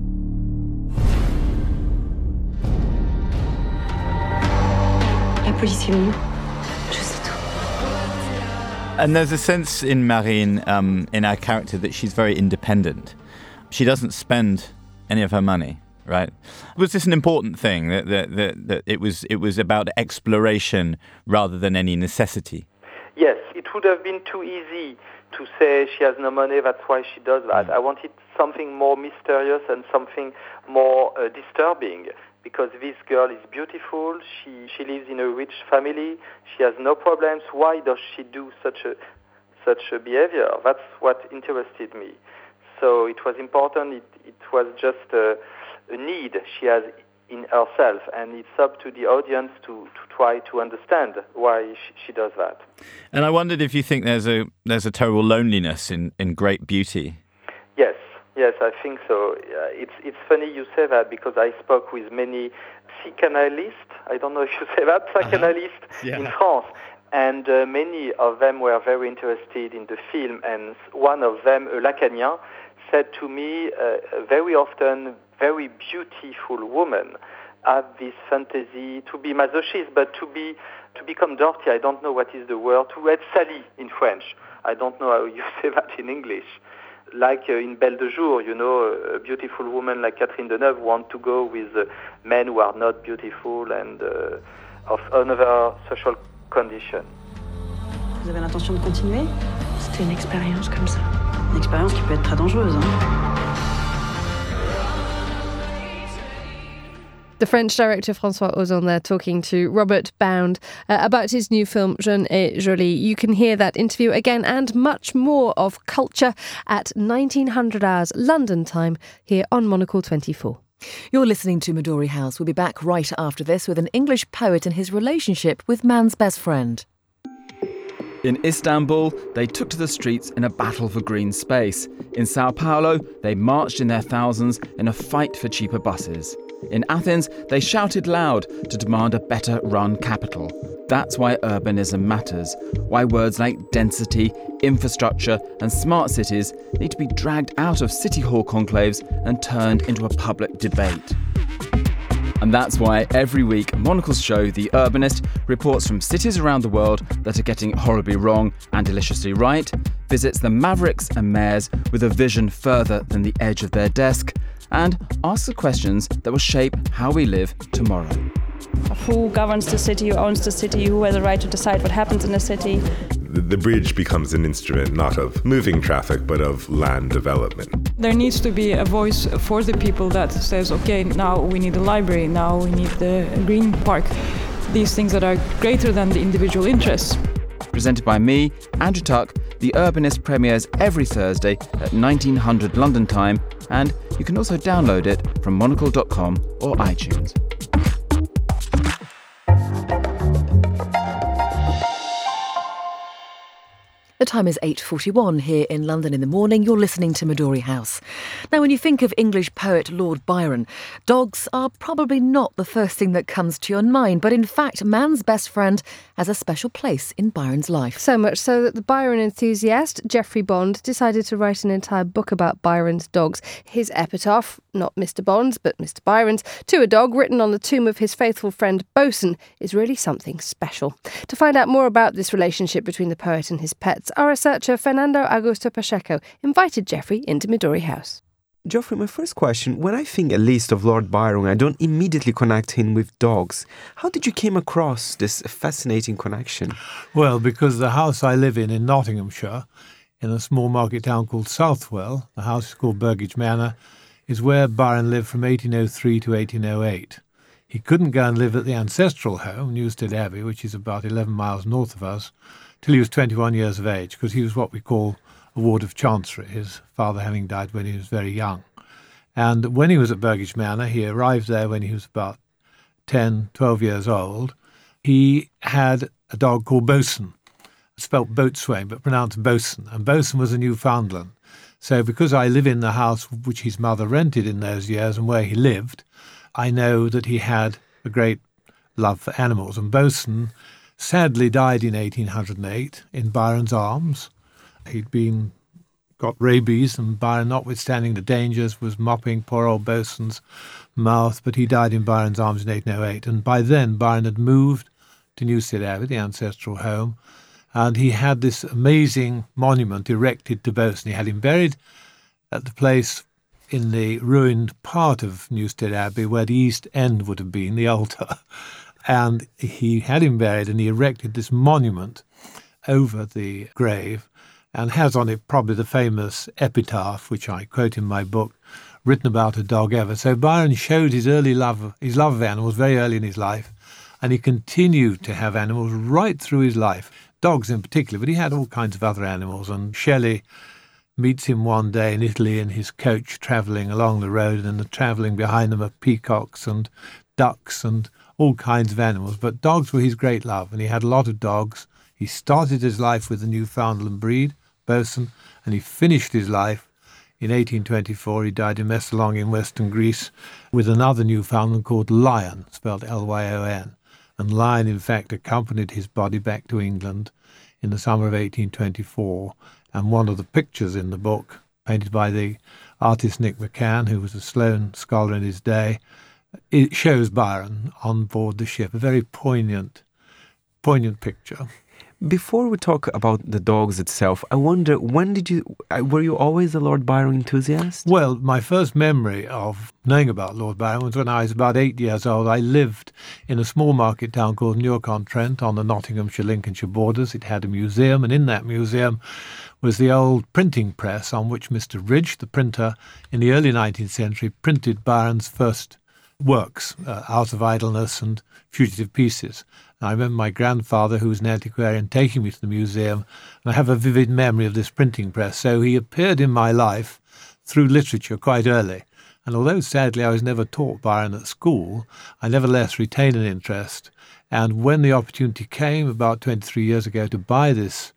La police est venue. Je sais tout. And there's a sense in Marine, in our character, that she's very independent. She doesn't spend any of her money, right? Was this an important thing, that it was about exploration rather than any necessity? Yes, it would have been too easy to say she has no money, that's why she does that. I wanted something more mysterious and something more disturbing, because this girl is beautiful, she lives in a rich family, she has no problems. Why does she do such a behavior? That's what interested me. So it was important, it was just a need she has in herself, and it's up to the audience to try to understand why she does that. And I wondered if you think there's a terrible loneliness in great beauty. Yes, I think so. It's funny you say that, because I spoke with many psychanalysts, I don't know if you say that, psychanalysts in France, and many of them were very interested in the film. And one of them, a Lacanien, said to me, very often, very beautiful women have this fantasy to be masochist, but to become dirty. I don't know what is the word. To être sali in French. I don't know how you say that in English. Like in Belle de Jour, a beautiful woman like Catherine Deneuve want to go with men who are not beautiful and of another social condition. Vous avez l'intention de continuer? C'était une expérience comme ça. Une expérience qui peut être très dangereuse, The French director François Ozon there talking to Robert Bound about his new film Jeune et Jolie. You can hear that interview again and much more of culture at 1900 hours London time here on Monocle 24. You're listening to Midori House. We'll be back right after this with an English poet and his relationship with man's best friend. In Istanbul, they took to the streets in a battle for green space. In Sao Paulo, they marched in their thousands in a fight for cheaper buses. In Athens, they shouted loud to demand a better run capital. That's why urbanism matters, why words like density, infrastructure and smart cities need to be dragged out of city hall conclaves and turned into a public debate. And that's why every week Monocle's show The Urbanist reports from cities around the world that are getting it horribly wrong and deliciously right, visits the mavericks and mayors with a vision further than the edge of their desk, and asks the questions that will shape how we live tomorrow. Who governs the city, who owns the city, who has the right to decide what happens in the city? The bridge becomes an instrument not of moving traffic, but of land development. There needs to be a voice for the people that says, okay, now we need a library, now we need the green park. These things that are greater than the individual interests. Presented by me, Andrew Tuck, The Urbanist premieres every Thursday at 1900 London time, and you can also download it from monocle.com or iTunes. The time is 8:41 here in London in the morning. You're listening to Midori House. Now, when you think of English poet Lord Byron, dogs are probably not the first thing that comes to your mind, but in fact, man's best friend has a special place in Byron's life. So much so that the Byron enthusiast, Geoffrey Bond, decided to write an entire book about Byron's dogs. His epitaph, not Mr. Bond's, but Mr. Byron's, to a dog written on the tomb of his faithful friend Bosun is really something special. To find out more about this relationship between the poet and his pets, our researcher Fernando Augusto Pacheco invited Geoffrey into Midori House. Geoffrey, my first question, when I think at least of Lord Byron, I don't immediately connect him with dogs. How did you came across this fascinating connection? Well, because the house I live in Nottinghamshire, in a small market town called Southwell, the house is called Burgage Manor, is where Byron lived from 1803 to 1808. He couldn't go and live at the ancestral home, Newstead Abbey, which is about 11 miles north of us, till he was 21 years of age, because he was what we call a ward of Chancery, his father having died when he was very young. And when he was at Burgage Manor, he arrived there when he was about 10, 12 years old. He had a dog called Bosun, spelt boatswain, but pronounced Bosun, and Bosun was a Newfoundland. So because I live in the house which his mother rented in those years and where he lived, I know that he had a great love for animals. And Bosun sadly died in 1808 in Byron's arms. He'd got rabies, and Byron, notwithstanding the dangers, was mopping poor old Bosun's mouth, but he died in Byron's arms in 1808. And by then, Byron had moved to Newstead Abbey, the ancestral home, and he had this amazing monument erected to Bosun. He had him buried at the place in the ruined part of Newstead Abbey where the east end would have been, the altar. And he had him buried, and he erected this monument over the grave and has on it probably the famous epitaph, which I quote in my book, written about a dog ever. So Byron showed his love of animals very early in his life, and he continued to have animals right through his life, dogs in particular, but he had all kinds of other animals. And Shelley meets him one day in Italy in his coach travelling along the road, and travelling behind them are peacocks and ducks and all kinds of animals. But dogs were his great love, and he had a lot of dogs. He started his life with the Newfoundland breed, Bosun, and he finished his life in 1824. He died in Messalong in western Greece with another Newfoundland called Lion, spelled Lyon. And Lyon, in fact, accompanied his body back to England in the summer of 1824. And one of the pictures in the book, painted by the artist Nick McCann, who was a Sloane scholar in his day, it shows Byron on board the ship. A very poignant picture. Before we talk about the dogs itself, I wonder, were you always a Lord Byron enthusiast? Well, my first memory of knowing about Lord Byron was when I was about 8 years old. I lived in a small market town called Newark-on-Trent on the Nottinghamshire-Lincolnshire borders. It had a museum, and in that museum was the old printing press on which Mr. Ridge, the printer, in the early 19th century, printed Byron's first works, Out of Idleness and Fugitive Pieces. And I remember my grandfather, who was an antiquarian, taking me to the museum, and I have a vivid memory of this printing press. So he appeared in my life through literature quite early. And although, sadly, I was never taught Byron at school, I nevertheless retained an interest. And when the opportunity came about 23 years ago to buy this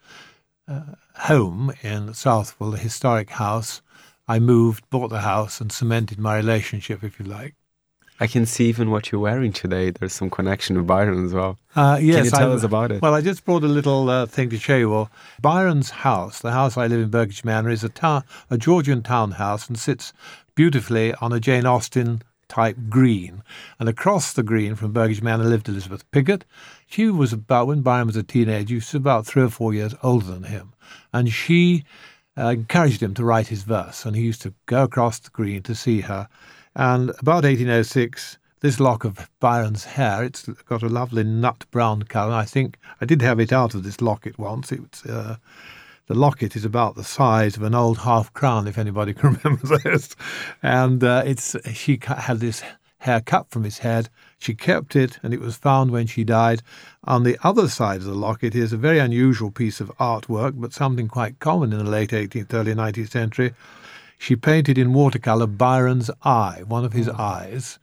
home in Southwell, the historic house, I moved, bought the house, and cemented my relationship, if you like. I can see even what you're wearing today. There's some connection with Byron as well. Yes, can you tell us about it? Well, I just brought a little thing to show you all. Byron's house, the house I live in, Burgage Manor, is a Georgian townhouse and sits beautifully on a Jane Austen-type green. And across the green from Burgage Manor lived Elizabeth Pigott. She was about, when Byron was a teenager, she was about 3 or 4 years older than him. And she encouraged him to write his verse. And he used to go across the green to see her. And about 1806, this lock of Byron's hair, it's got a lovely nut brown colour. I think I did have it out of this locket once. The locket is about the size of an old half crown, if anybody can remember those. And she had this hair cut from his head. She kept it, and it was found when she died. On the other side of the locket is a very unusual piece of artwork, but something quite common in the late 18th, early 19th century. She painted in watercolour Byron's eye, one of his eyes,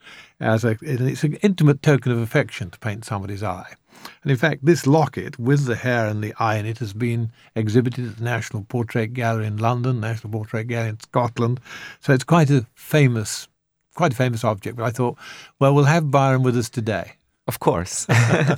it's an intimate token of affection to paint somebody's eye. And in fact, this locket, with the hair and the eye in it, has been exhibited at the National Portrait Gallery in London, National Portrait Gallery in Scotland. So it's quite a famous object. But I thought, well, we'll have Byron with us today. Of course.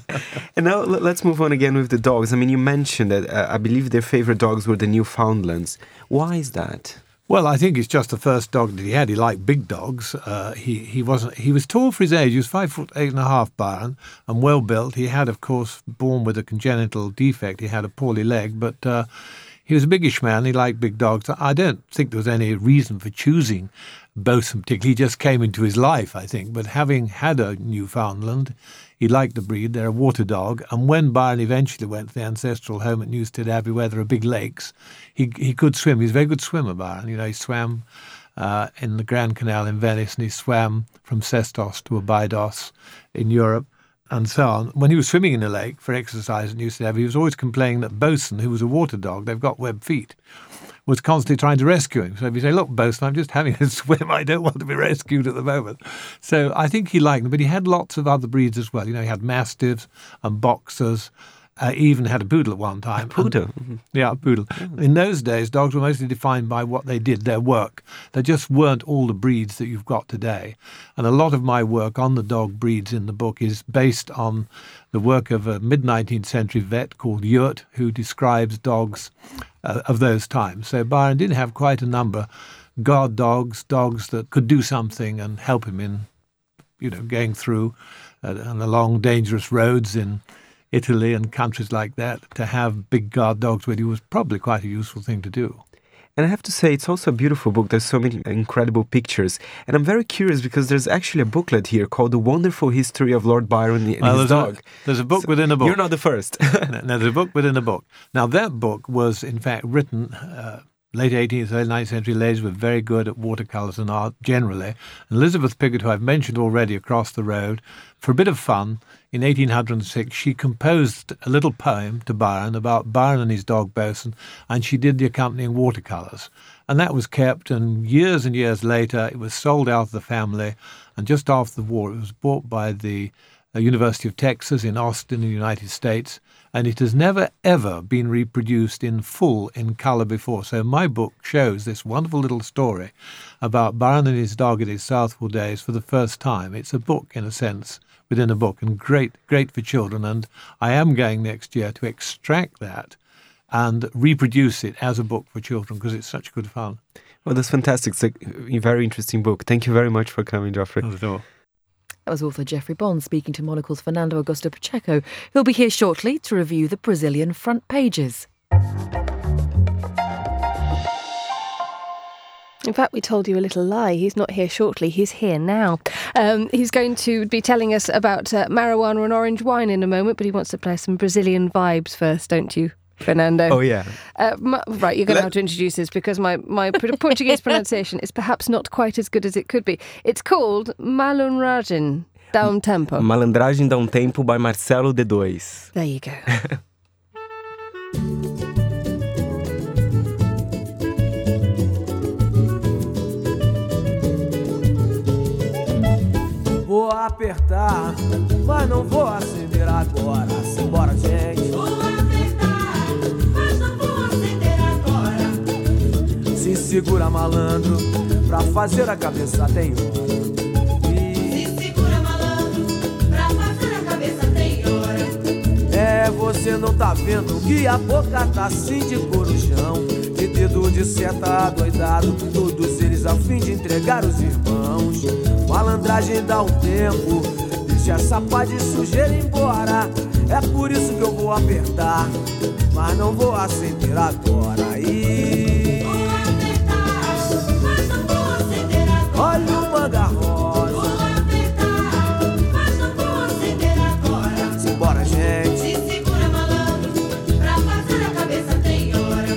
And now let's move on again with the dogs. I mean, you mentioned that I believe their favourite dogs were the Newfoundlands. Why is that? Well, I think it's just the first dog that he had. He liked big dogs. He was tall for his age. He was 5'8.5", Byron, and well built. He had, of course, born with a congenital defect. He had a poorly leg, but he was a biggish man. He liked big dogs. I don't think there was any reason for choosing Bosun particularly. He just came into his life, I think. But having had a Newfoundland, he liked the breed. They're a water dog. And when Byron eventually went to the ancestral home at Newstead Abbey, where there are big lakes, he could swim. He's a very good swimmer, Byron. You know, he swam in the Grand Canal in Venice, and he swam from Sestos to Abydos in Europe, and so on. When he was swimming in the lake for exercise at Newstead Abbey, he was always complaining that Bosun, who was a water dog, they've got web feet, was constantly trying to rescue him. So if you say, look, Bosun, I'm just having a swim, I don't want to be rescued at the moment. So I think he liked them, but he had lots of other breeds as well. You know, he had Mastiffs and Boxers. He even had a poodle at one time. A poodle? Yeah, a poodle. Mm. In those days, dogs were mostly defined by what they did, their work. There just weren't all the breeds that you've got today. And a lot of my work on the dog breeds in the book is based on the work of a mid-19th century vet called Ewart, who describes dogs of those times. So Byron did have quite a number. Guard dogs, dogs that could do something and help him in, you know, going through and along dangerous roads in Italy and countries like that. To have big guard dogs with you was probably quite a useful thing to do. And I have to say, it's also a beautiful book. There's so many incredible pictures. And I'm very curious because there's actually a booklet here called The Wonderful History of Lord Byron and His Dog. There's a book within a book. You're not the first. No, there's a book within a book. Now, that book was, in fact, written late 18th, early 19th century. Ladies were very good at watercolours and art generally. And Elizabeth Pigott, who I've mentioned already across the road, for a bit of fun, in 1806, she composed a little poem to Byron about Byron and his dog Bosun, and she did the accompanying watercolours. And that was kept, and years later, it was sold out of the family. And just after the war, it was bought by the University of Texas in Austin in the United States, and it has never, ever been reproduced in full in colour before. So my book shows this wonderful little story about Byron and his dog in his Southwell days for the first time. It's a book, in a sense, within a book, and great for children. And I am going next year to extract that and reproduce it as a book for children because it's such good fun. Well, that's fantastic. It's a very interesting book. Thank you very much for coming, Geoffrey. Not at all. That was author Geoffrey Bond speaking to Monocle's Fernando Augusto Pacheco, who'll be here shortly to review the Brazilian front pages. In fact, we told you a little lie. He's not here shortly. He's here now. He's going to be telling us about marijuana and orange wine in a moment, but he wants to play some Brazilian vibes first, don't you, Fernando? Oh, yeah. Right, you're going to have to introduce this because my Portuguese pronunciation is perhaps not quite as good as it could be. It's called Malandragem dá Tempo. Malandragem dá Tempo by Marcelo D2. There you go. Vou apertar, mas não vou acender agora. Simbora, gente. Vou apertar, mas não vou acender agora. Se segura, malandro, pra fazer a cabeça tem hora. Se segura, malandro, pra fazer a cabeça tem hora. É, você não tá vendo que a boca tá assim de corujão, de dedo de seta doidado, todos eles a fim de entregar os irmãos. Malandragem dá tempo, deixa essa pá de sujeira embora. É por isso que eu vou apertar, mas não vou acender agora. E... vou apertar, mas não vou acender agora. Olha o manga rosa. Vou apertar, mas não vou acender agora. Simbora, gente. Se segura, malandro, pra fazer a cabeça tem hora.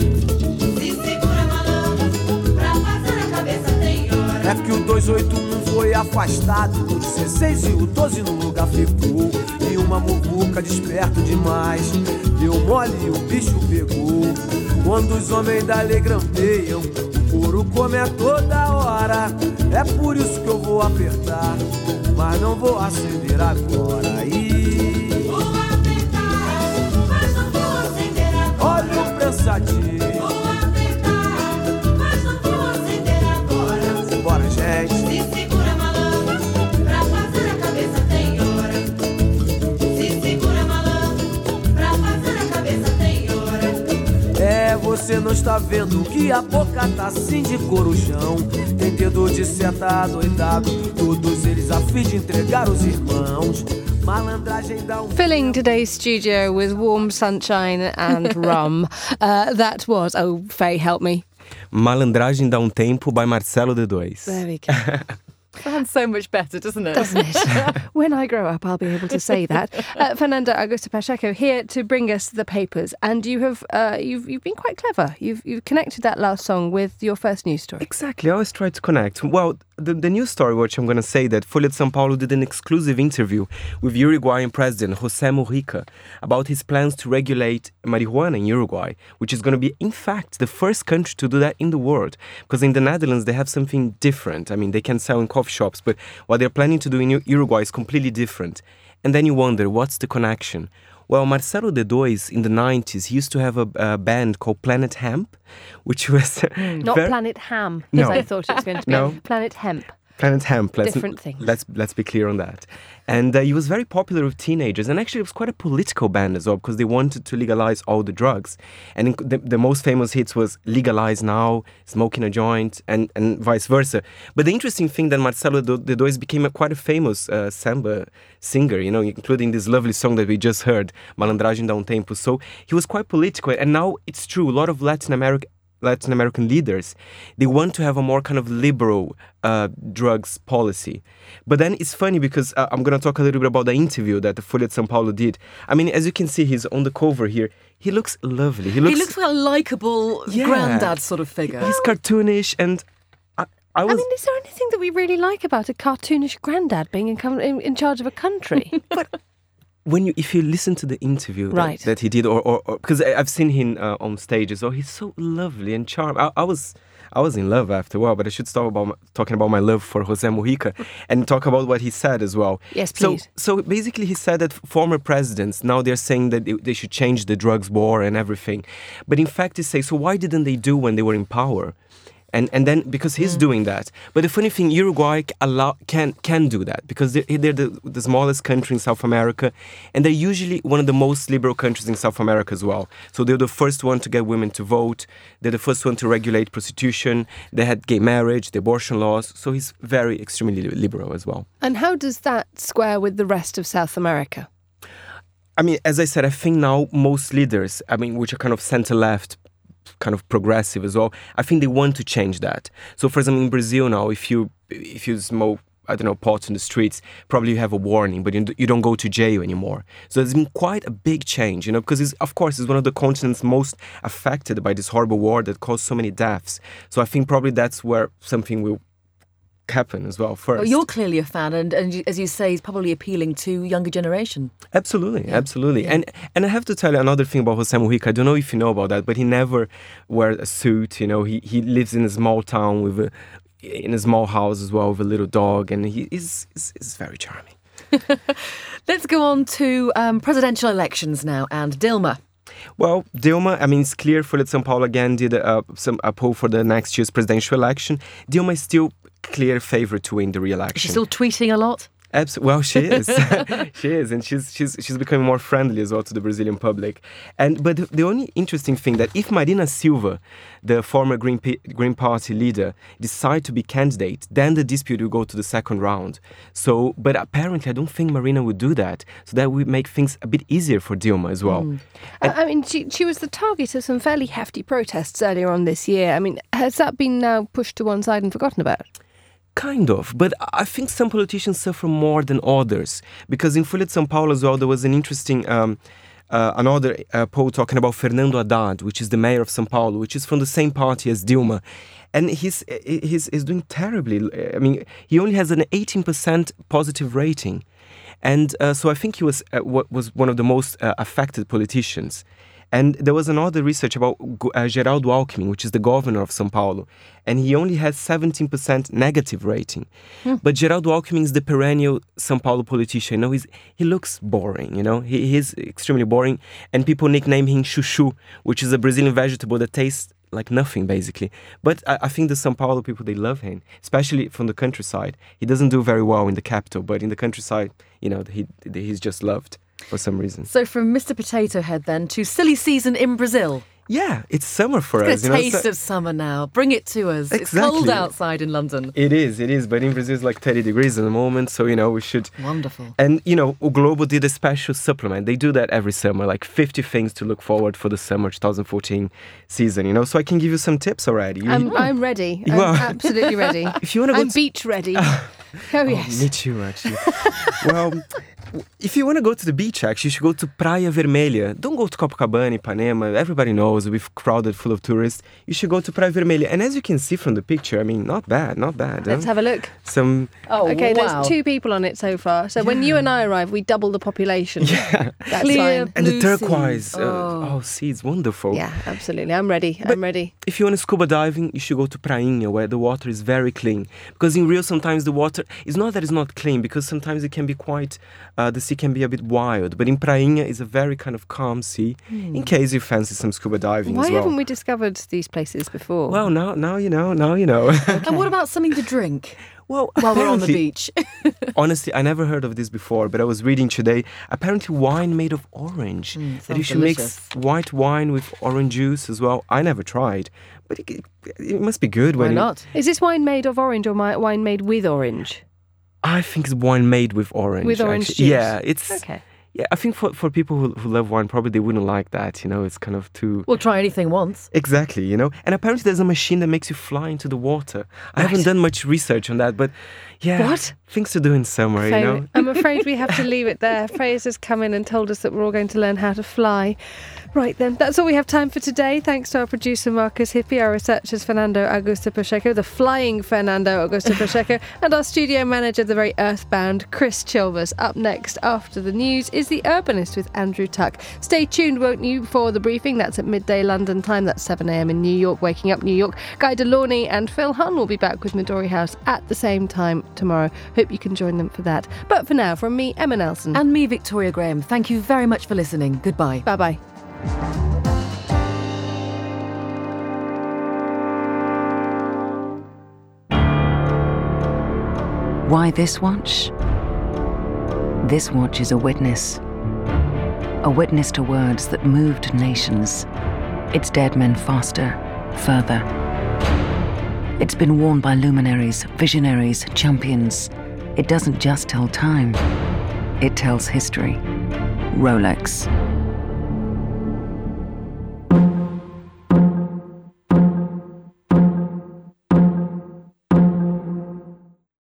Se segura, malandro, pra fazer a cabeça tem hora. É que o 281 foi afastado, o 16 e o 12 no lugar ficou. E uma muvuca desperto demais deu mole e o bicho pegou. Quando os homens da lei grampeiam, o couro come a toda hora. É por isso que eu vou apertar, mas não vou acender agora. E... vou apertar, mas não vou acender agora. Olha o prensadinho. Vou apertar, mas não vou acender agora. Simbora, gente. Se segura, malandro, pra fazer a cabeça tem hora. Se segura, malandro, pra fazer a cabeça tem hora. É, você não está vendo que a boca tá assim de corujão, tem dedo de seta doidado, todos eles a fim de entregar os irmãos. Malandragem dá Filling today's studio with warm sunshine and rum. That was, oh, Faye, help me. Malandragem dá Tempo by Marcelo D2. There we go. Sounds so much better, doesn't it? Doesn't it? When I grow up, I'll be able to say that. Fernando Augusto Pacheco here to bring us the papers, and you have you've been quite clever. You've connected that last song with your first news story. Exactly. I always try to connect. Well, the news story, which I'm going to say, that Folha de São Paulo did an exclusive interview with Uruguayan President José Mujica about his plans to regulate marijuana in Uruguay, which is going to be, in fact, the first country to do that in the world. Because in the Netherlands, they have something different. I mean, they can sell in coffee shops, but what they're planning to do in Uruguay is completely different. And then you wonder, what's the connection? Well, Marcelo D2 in the 90s, he used to have a band called Planet Hemp, which was... Not Planet Ham, as I thought it was going to be. No. Planet Hemp. Planet Hemp. Different things. Let's be clear on that. And he was very popular with teenagers. And actually, it was quite a political band as well, because they wanted to legalize all the drugs. And the most famous hits was Legalize Now, Smoking a Joint, and vice versa. But the interesting thing that Marcelo D2 became quite a famous samba singer, you know, including this lovely song that we just heard, Malandragem dá Tempo. So he was quite political. And now it's true, a lot of Latin American leaders, they want to have a more kind of liberal drugs policy. But then it's funny because I'm going to talk a little bit about the interview that the Folha de São Paulo did. I mean, as you can see, he's on the cover here. He looks lovely. He looks like a likeable granddad sort of figure. He's cartoonish, and I mean, is there anything that we really like about a cartoonish granddad being in charge of a country? But if you listen to the interview that he did, or because I've seen him on stage as well, he's so lovely and charming. I was in love after a while, but I should stop talking about my love for José Mujica and talk about what he said as well. Yes, please. So basically he said that former presidents, now they're saying that they should change the drugs war and everything. But in fact, he says, so why didn't they do when they were in power? And then because he's doing that. But the funny thing, Uruguay can do that because they're the smallest country in South America, and they're usually one of the most liberal countries in South America as well. So they're the first one to get women to vote. They're the first one to regulate prostitution. They had gay marriage, the abortion laws. So he's very extremely liberal as well. And how does that square with the rest of South America? I mean, as I said, I think now most leaders, which are kind of center-left, kind of progressive as well, I think they want to change that. So, for example, in Brazil now, if you smoke, pot in the streets, probably you have a warning, but you don't go to jail anymore. So there's been quite a big change, because it's one of the continents most affected by this horrible war that caused so many deaths. So I think probably that's where something will happen as well first. Well, you're clearly a fan, and as you say, he's probably appealing to younger generation. Absolutely. Yeah. And I have to tell you another thing about José Mujica. I don't know if you know about that, but he never wears a suit. He lives in a small town in a small house as well with a little dog, and he is very charming. Let's go on to presidential elections now and Dilma. Well, Dilma, it's clear. Folha de São Paulo again did a poll for the next year's presidential election. Dilma is still clear favourite to win the re-election. She's still tweeting a lot? Well, she is. She is, and she's becoming more friendly as well to the Brazilian public. But the only interesting thing that if Marina Silva, the former Green Party leader, decide to be candidate, then the dispute will go to the second round. So, but apparently, I don't think Marina would do that. So that would make things a bit easier for Dilma as well. She was the target of some fairly hefty protests earlier on this year. Has that been now pushed to one side and forgotten about? Kind of, but I think some politicians suffer more than others, because in Folha de São Paulo as well there was an interesting another poll talking about Fernando Haddad, which is the mayor of São Paulo, which is from the same party as Dilma, and he's doing terribly. He only has an 18% positive rating, and so I think he was one of the most affected politicians. And there was another research about Geraldo Alckmin, which is the governor of São Paulo, and he only has 17% negative rating. But Geraldo Alckmin is the perennial São Paulo politician. He looks boring, He is extremely boring, and people nickname him Chuchu, which is a Brazilian vegetable that tastes like nothing, basically. But I think the São Paulo people, they love him, especially from the countryside. He doesn't do very well in the capital, but in the countryside, he's just loved for some reason. So from Mr. Potato Head then to silly season in Brazil. Yeah, it's summer for us. It's a taste of summer now. Bring it to us. Exactly. It's cold outside in London. It is. But in Brazil it's like 30 degrees at the moment, so, we should... Wonderful. And, O Globo did a special supplement. They do that every summer, like 50 things to look forward for the summer 2014 season, So I can give you some tips already. I'm ready. I'm absolutely ready. If you want to I'm beach ready. Yes. Me too, actually. Well... If you want to go to the beach, actually, you should go to Praia Vermelha. Don't go to Copacabana, Ipanema. Everybody knows we're crowded, full of tourists. You should go to Praia Vermelha. And as you can see from the picture, not bad. Let's have a look. Wow. There's 2 people on it so far. So when you and I arrive, we double the population. Yeah. That's clear fine. And the turquoise. Sea, it's wonderful. Yeah, absolutely. I'm ready. If you want to scuba diving, you should go to Prainha, where the water is very clean. Because in Rio, sometimes the water, it's not that it's not clean, because sometimes it can be quite... the sea can be a bit wild, but in Prainha is a very kind of calm sea, in case you fancy some scuba diving as well. Why haven't we discovered these places before? Well, now you know. Okay. And what about something to drink? Well, while we're on the beach. Honestly, I never heard of this before, but I was reading today, apparently wine made of orange. That you should mix white wine with orange juice as well. I never tried, but it must be good. Why not? Is this wine made of orange or wine made with orange? I think it's wine made with orange. With orange juice? Yeah, it's... Okay. Yeah, I think for people who love wine, probably they wouldn't like that, It's kind of too... We'll try anything once. Exactly, And apparently there's a machine that makes you fly into the water. I haven't done much research on that, but yeah. What? Things to do in summer, I'm afraid we have to leave it there. Fraser's come in and told us that we're all going to learn how to fly. Right then, that's all we have time for today. Thanks to our producer Marcus Hippie, our researchers Fernando Augusto Pacheco, the flying Fernando Augusto Pacheco, and our studio manager, the very earthbound Chris Chilvers. Up next, after the news, is The Urbanist with Andrew Tuck. Stay tuned, won't you, for the briefing. That's at midday London time. That's 7 a.m. in New York. Waking Up New York. Guy Delaunay and Phil Hunn will be back with Midori House at the same time tomorrow. Hope you can join them for that. But for now, from me, Emma Nelson. And me, Victoria Graham, thank you very much for listening. Goodbye. Bye-bye. Why this watch? This watch is a witness to words that moved nations. It's dead men faster, further. It's been worn by luminaries, visionaries, champions. It doesn't just tell time, it tells history. Rolex.